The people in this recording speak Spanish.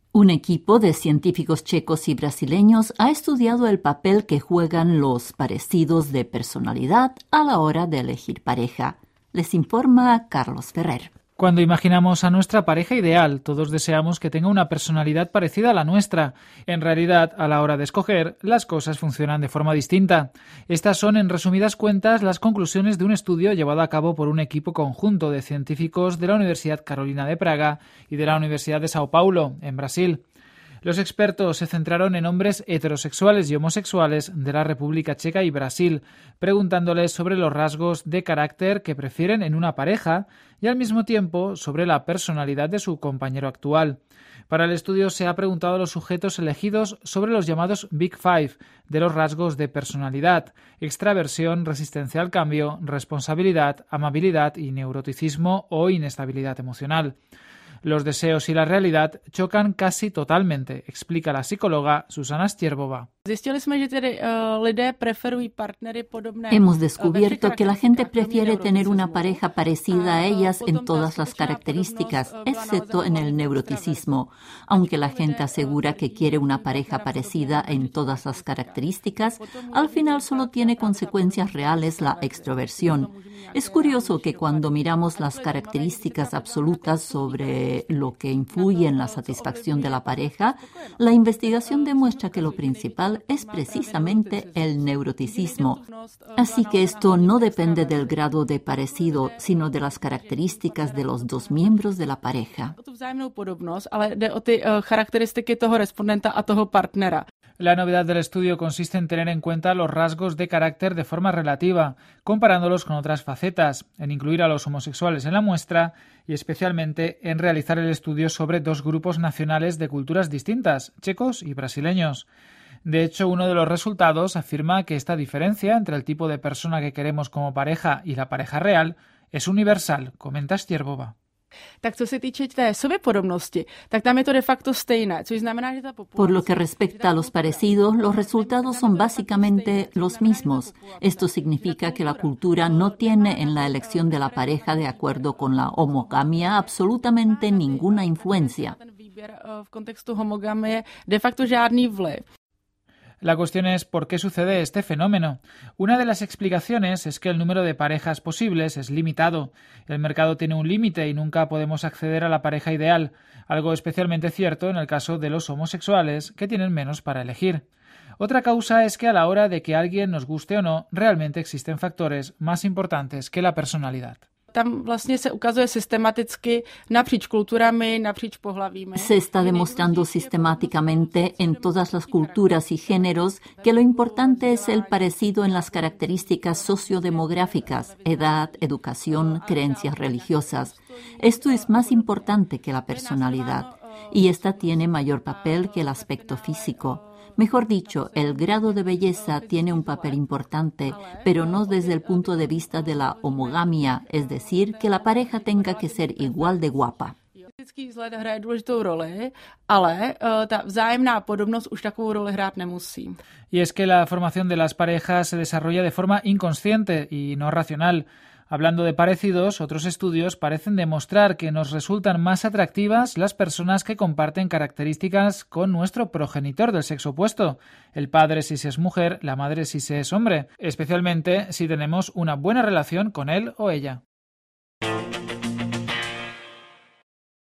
Un equipo de científicos checos y brasileños ha estudiado el papel que juegan los parecidos de personalidad a la hora de elegir pareja. Les informa Carlos Ferrer. Cuando imaginamos a nuestra pareja ideal, todos deseamos que tenga una personalidad parecida a la nuestra. En realidad, a la hora de escoger, las cosas funcionan de forma distinta. Estas son, en resumidas cuentas, las conclusiones de un estudio llevado a cabo por un equipo conjunto de científicos de la Universidad Carolina de Praga y de la Universidad de Sao Paulo, en Brasil. Los expertos se centraron en hombres heterosexuales y homosexuales de la República Checa y Brasil, preguntándoles sobre los rasgos de carácter que prefieren en una pareja y al mismo tiempo sobre la personalidad de su compañero actual. Para el estudio se ha preguntado a los sujetos elegidos sobre los llamados Big Five de los rasgos de personalidad: extraversión, resistencia al cambio, responsabilidad, amabilidad y neuroticismo o inestabilidad emocional. Los deseos y la realidad chocan casi totalmente, explica la psicóloga Susana Stierbova. Hemos descubierto que la gente prefiere tener una pareja parecida a ellas en todas las características, excepto en el neuroticismo. Aunque la gente asegura que quiere una pareja parecida en todas las características, al final solo tiene consecuencias reales la extroversión. Es curioso que cuando miramos las características absolutas sobre lo que influye en la satisfacción de la pareja, la investigación demuestra que lo principal es precisamente el neuroticismo. Así que esto no depende del grado de parecido, sino de las características de los dos miembros de la pareja. La novedad del estudio consiste en tener en cuenta los rasgos de carácter de forma relativa, comparándolos con otras facetas, en incluir a los homosexuales en la muestra y especialmente en realizar el estudio sobre dos grupos nacionales de culturas distintas, checos y brasileños. De hecho, uno de los resultados afirma que esta diferencia entre el tipo de persona que queremos como pareja y la pareja real es universal, comenta Stierbova. Por lo que respecta a los parecidos, los resultados son básicamente los mismos. Esto significa que la cultura no tiene en la elección de la pareja de acuerdo con la homogamia absolutamente ninguna influencia. La cuestión es por qué sucede este fenómeno. Una de las explicaciones es que el número de parejas posibles es limitado. El mercado tiene un límite y nunca podemos acceder a la pareja ideal, algo especialmente cierto en el caso de los homosexuales, que tienen menos para elegir. Otra causa es que a la hora de que alguien nos guste o no, realmente existen factores más importantes que la personalidad. Se está demostrando sistemáticamente en todas las culturas y géneros que lo importante es el parecido en las características sociodemográficas, edad, educación, creencias religiosas. Esto es más importante que la personalidad y esta tiene mayor papel que el aspecto físico. Mejor dicho, el grado de belleza tiene un papel importante, pero no desde el punto de vista de la homogamia, es decir, que la pareja tenga que ser igual de guapa. Y es que la formación de las parejas se desarrolla de forma inconsciente y no racional. Hablando de parecidos, otros estudios parecen demostrar que nos resultan más atractivas las personas que comparten características con nuestro progenitor del sexo opuesto, el padre si se es mujer, la madre si se es hombre, especialmente si tenemos una buena relación con él o ella.